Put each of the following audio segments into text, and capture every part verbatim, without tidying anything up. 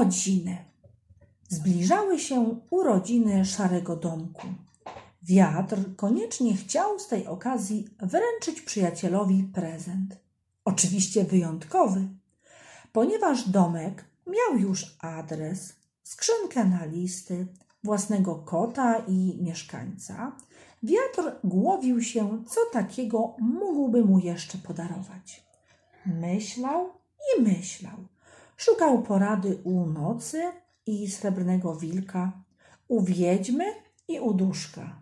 Urodziny. Zbliżały się urodziny Szarego Domku. Wiatr koniecznie chciał z tej okazji wręczyć przyjacielowi prezent. Oczywiście wyjątkowy, ponieważ domek miał już adres, skrzynkę na listy, własnego kota i mieszkańca. Wiatr głowił się, co takiego mógłby mu jeszcze podarować. Myślał i myślał. Szukał porady u Nocy i Srebrnego Wilka, u Wiedźmy i u Duszka.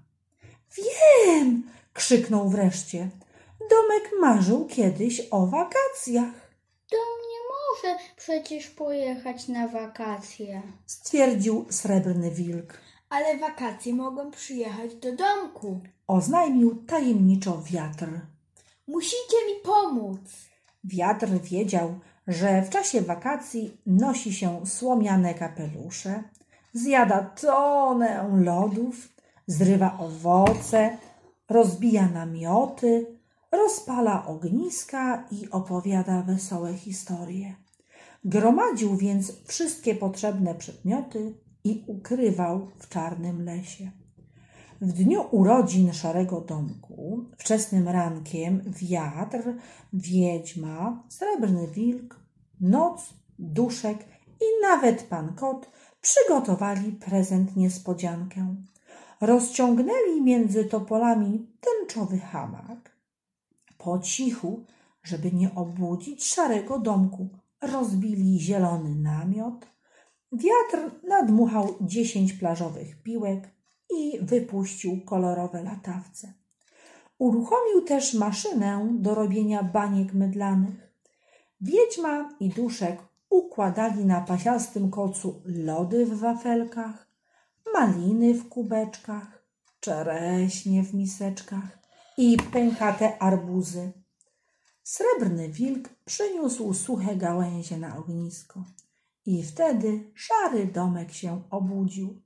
Wiem! Krzyknął wreszcie. Domek marzył kiedyś o wakacjach. Dom nie może przecież pojechać na wakacje, Stwierdził Srebrny Wilk. Ale wakacje mogą przyjechać do domku. Oznajmił tajemniczo Wiatr. Musicie mi pomóc. Wiatr wiedział, że w czasie wakacji nosi się słomiane kapelusze, zjada tonę lodów, zrywa owoce, rozbija namioty, rozpala ogniska i opowiada wesołe historie. Gromadził więc wszystkie potrzebne przedmioty i ukrywał w czarnym lesie. W dniu urodzin Szarego Domku, wczesnym rankiem, Wiatr, Wiedźma, Srebrny Wilk, Noc, Duszek i nawet Pan Kot przygotowali prezent niespodziankę. Rozciągnęli między topolami tęczowy hamak. Po cichu, żeby nie obudzić Szarego Domku, rozbili zielony namiot. Wiatr nadmuchał dziesięć plażowych piłek i wypuścił kolorowe latawce. Uruchomił też maszynę do robienia baniek mydlanych. Wiedźma i Duszek układali na pasiastym kocu lody w wafelkach, maliny w kubeczkach, czereśnie w miseczkach i pękate arbuzy. Srebrny Wilk przyniósł suche gałęzie na ognisko i wtedy Szary Domek się obudził.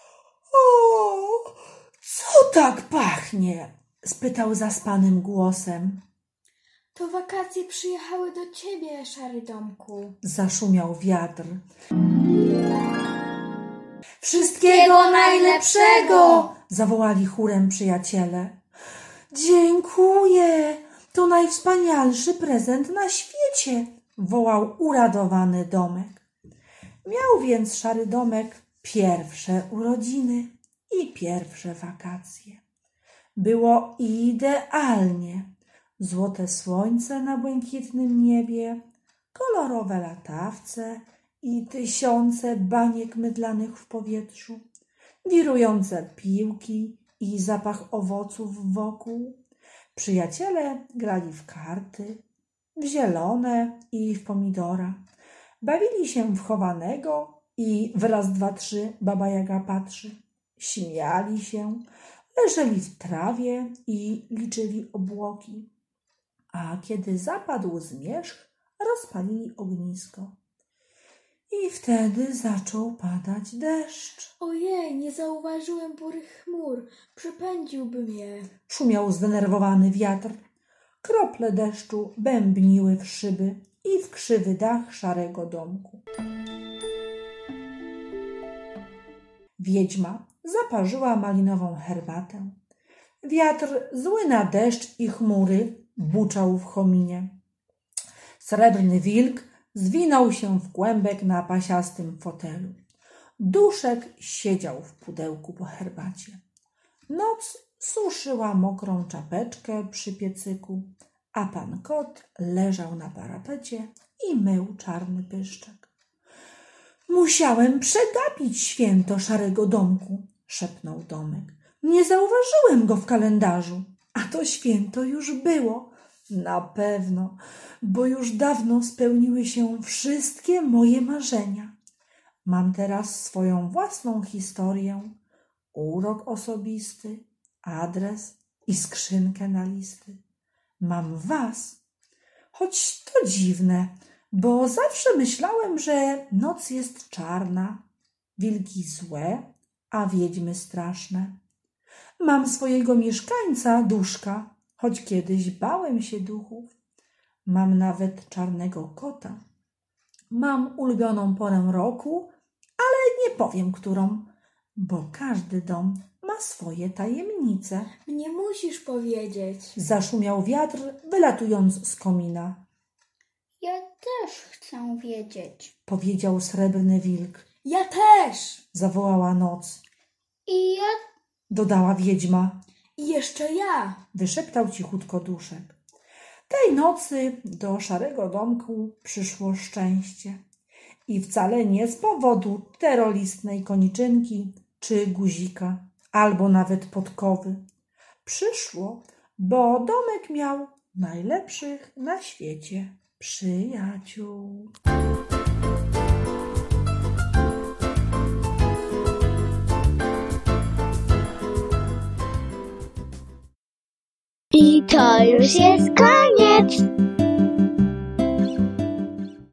O, co tak pachnie? Spytał zaspanym głosem. To wakacje przyjechały do ciebie, Szary Domku. Zaszumiał Wiatr. Wszystkiego najlepszego! Zawołali chórem przyjaciele. Dziękuję! To najwspanialszy prezent na świecie! Wołał uradowany Domek. Miał więc Szary Domek pierwsze urodziny i pierwsze wakacje. Było idealnie. Złote słońce na błękitnym niebie, kolorowe latawce i tysiące baniek mydlanych w powietrzu, wirujące piłki i zapach owoców wokół. Przyjaciele grali w karty, w zielone i w pomidora. Bawili się w chowanego i w raz, dwa, trzy Baba Jaga patrzy. Śmiali się, leżeli w trawie i liczyli obłoki. A kiedy zapadł zmierzch, rozpalili ognisko. I wtedy zaczął padać deszcz. Ojej, nie zauważyłem burych chmur. Przepędziłbym je. Szumiał zdenerwowany Wiatr. Krople deszczu bębniły w szyby i w krzywy dach Szarego Domku. Wiedźma zaparzyła malinową herbatę. Wiatr, zły na deszcz i chmury, buczał w chominie. Srebrny Wilk zwinął się w kłębek na pasiastym fotelu. Duszek siedział w pudełku po herbacie. Noc suszyła mokrą czapeczkę przy piecyku, a Pan Kot leżał na parapecie i mył czarny pyszczek. Musiałem przegapić święto Szarego Domku, szepnął Domek. Nie zauważyłem go w kalendarzu, a to święto już było. Na pewno, bo już dawno spełniły się wszystkie moje marzenia. Mam teraz swoją własną historię, urok osobisty, adres i skrzynkę na listy. Mam was, choć to dziwne, bo zawsze myślałem, że noc jest czarna, wilki złe, a wiedźmy straszne. Mam swojego mieszkańca, Duszka, choć kiedyś bałem się duchów. Mam nawet czarnego kota. Mam ulubioną porę roku, ale nie powiem którą, bo każdy dom ma swoje tajemnice. Mnie musisz powiedzieć. Zaszumiał wiatr, wylatując z komina. Ja też chcę wiedzieć. Powiedział srebrny wilk. Ja też. Zawołała noc. I ja Dodała wiedźma. I jeszcze ja. Wyszeptał cichutko duszek. Tej nocy do szarego domku przyszło szczęście. I wcale nie z powodu terolistnej koniczynki czy guzika, albo nawet podkowy. Przyszło, bo domek miał najlepszych na świecie przyjaciół. I to już jest koniec.